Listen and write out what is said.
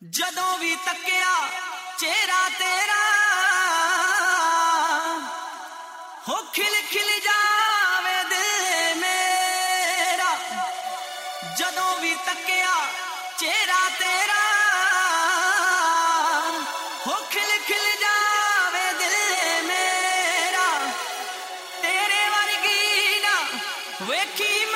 ਜਦੋਂ ਵੀ ਤੱਕਿਆ ਚਿਹਰਾ ਤੇਰਾ ਹੋ ਖਿਲ ਖਿਲ ਜਾਵੇ ਦਿਲ ਮੇਰਾ। ਜਦੋਂ ਵੀ ਤੱਕਿਆ ਚਿਹਰਾ ਤੇਰਾ ਹੋ ਖਿਲ ਖਿਲ ਜਾਵੇ ਦਿਲ ਮੇਰਾ। ਤੇਰੇ ਵਰਗੀ ਨਾ ਵੇਖੀ